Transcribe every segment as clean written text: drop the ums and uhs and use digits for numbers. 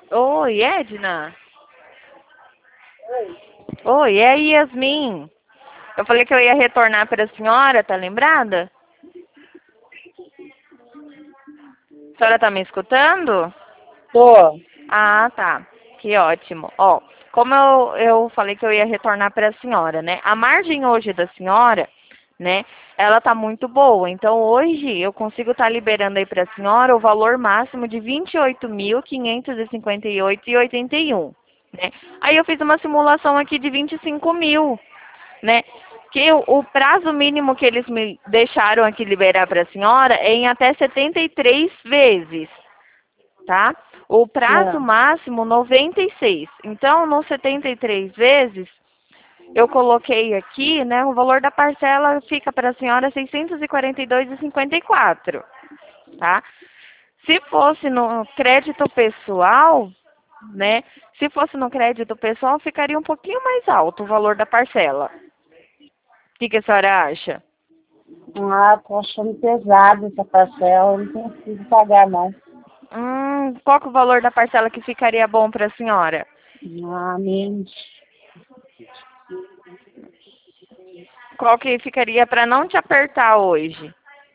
Oi, Edna. Oi, é a Yasmin. Eu falei que eu ia retornar para a senhora, tá lembrada? A senhora tá me escutando? Tô. Ah, tá. Que ótimo. Ó, como eu falei que eu ia retornar para a senhora, né? A margem hoje da senhora, né? Ela tá muito boa. Então hoje eu consigo estar liberando aí para a senhora o valor máximo de 28.558,81, né? Aí eu fiz uma simulação aqui de 25.000, né? Que o prazo mínimo que eles me deixaram aqui liberar para a senhora é em até 73 vezes, tá? O prazo É. máximo 96. Então, nos 73 vezes, eu coloquei aqui, né, o valor da parcela fica para a senhora 642,54, tá? Se fosse no crédito pessoal, né? Se fosse no crédito pessoal, ficaria um pouquinho mais alto o valor da parcela. O que a senhora acha? Ah, tô achando pesado essa parcela, eu não consigo pagar, não. Qual que é o valor da parcela que ficaria bom para a senhora? Ah, menos. Qual que ficaria para não te apertar hoje?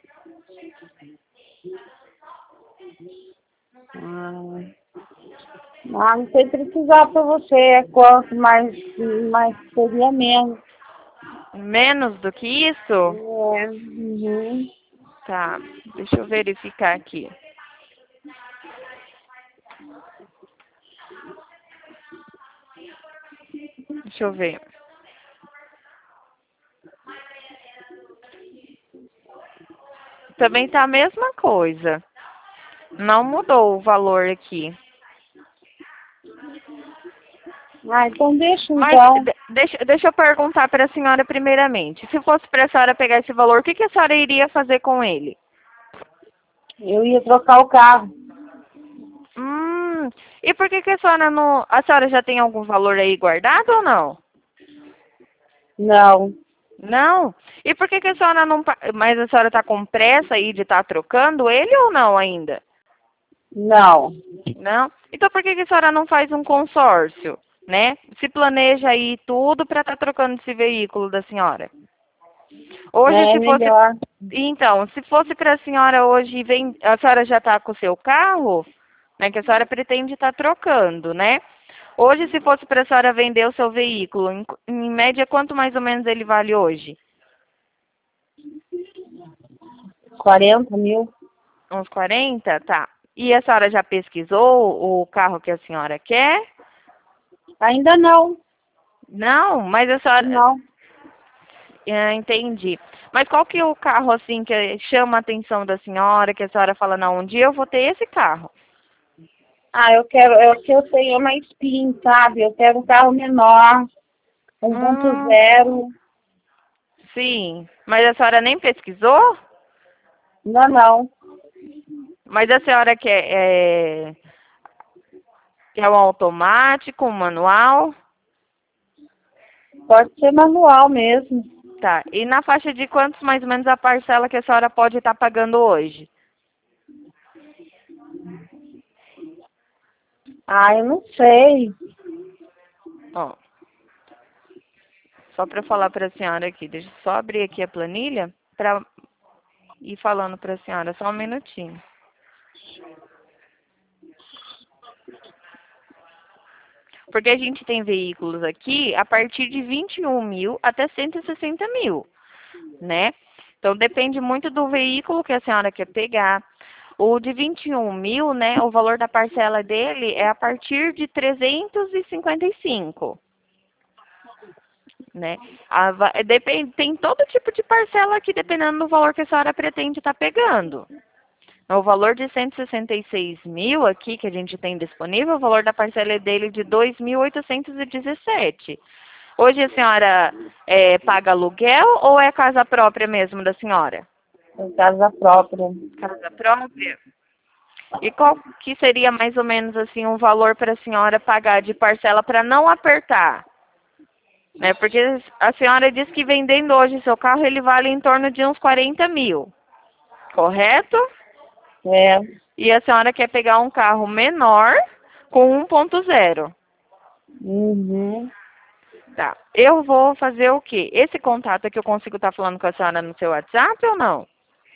Não sei precisar para você, é quanto, mas seria menos. Menos do que isso? É, uhum. Tá, deixa eu verificar aqui. Deixa eu ver. Também tá a mesma coisa. Não mudou o valor aqui. Ah, então deixa Mas então. deixa eu perguntar para a senhora primeiramente. Se fosse para a senhora pegar esse valor, o que a senhora iria fazer com ele? Eu ia trocar o carro. Hum, e por que a senhora não... A senhora já tem algum valor aí guardado ou não? Não, Não? E por que a senhora não... Mas a senhora está com pressa aí de estar trocando ele ou não ainda? não. Não? Então por que a senhora não faz um consórcio, né? Se planeja aí tudo para estar trocando esse veículo da senhora. Hoje, É se fosse... melhor. Então, se fosse para a senhora hoje, a senhora já está com o seu carro, né? Que a senhora pretende estar trocando, né? Hoje, se fosse para a senhora vender o seu veículo, em média, quanto mais ou menos ele vale hoje? 40 mil? Uns 40, tá. E a senhora já pesquisou o carro que a senhora quer? Ainda não. Não, mas a senhora... Não. Entendi. Mas qual que é o carro, assim, que chama a atenção da senhora, que a senhora fala, não, um dia eu vou ter esse carro? Ah, eu quero, é o que eu tenho é uma Spin, sabe? Eu quero um carro menor, um ponto Hum, zero. sim. Mas a senhora nem pesquisou? Ainda não. Mas a senhora quer um automático, um manual? Pode ser manual mesmo. Tá. E na faixa de quantos mais ou menos a parcela que a senhora pode estar pagando hoje? Ah, eu não sei. Ó, só para falar para a senhora aqui, deixa eu só abrir aqui a planilha para ir falando para a senhora, só um minutinho. Porque a gente tem veículos aqui a partir de 21.000 até 160.000, né? Então depende muito do veículo que a senhora quer pegar. O de 21.000, né? O valor da parcela dele é a partir de 355, né? Depende, tem todo tipo de parcela aqui, dependendo do valor que a senhora pretende estar pegando. O valor de 166.000 aqui que a gente tem disponível, o valor da parcela é dele de 2.817. Hoje a senhora paga aluguel ou é casa própria mesmo da senhora? Em casa própria. Casa própria? E qual que seria mais ou menos assim um valor para a senhora pagar de parcela para não apertar? Né? Porque a senhora diz que vendendo hoje seu carro ele vale em torno de uns 40.000, correto? É. E a senhora quer pegar um carro menor com 1.0. Uhum. Tá. Eu vou fazer o quê? Esse contato aqui eu consigo estar falando com a senhora no seu WhatsApp ou não?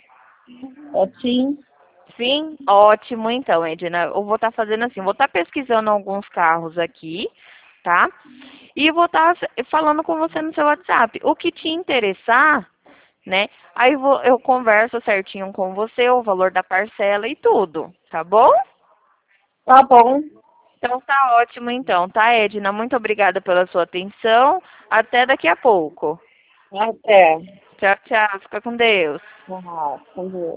Sim. Sim? Ótimo, então, Edna. Eu vou estar fazendo assim, vou estar pesquisando alguns carros aqui, tá? E vou estar falando com você no seu WhatsApp. O que te interessar, né? Aí eu converso certinho com você, o valor da parcela e tudo, tá bom? Tá bom. Então tá ótimo então, tá, Edna? Muito obrigada pela sua atenção. Até daqui a pouco. Até. Tchau, tchau. Fica com Deus. Ah, com Deus.